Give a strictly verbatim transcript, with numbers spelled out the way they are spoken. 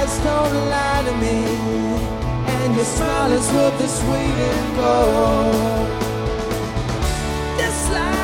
eyes don't lie to me, and your smile is worth its weight in gold. This life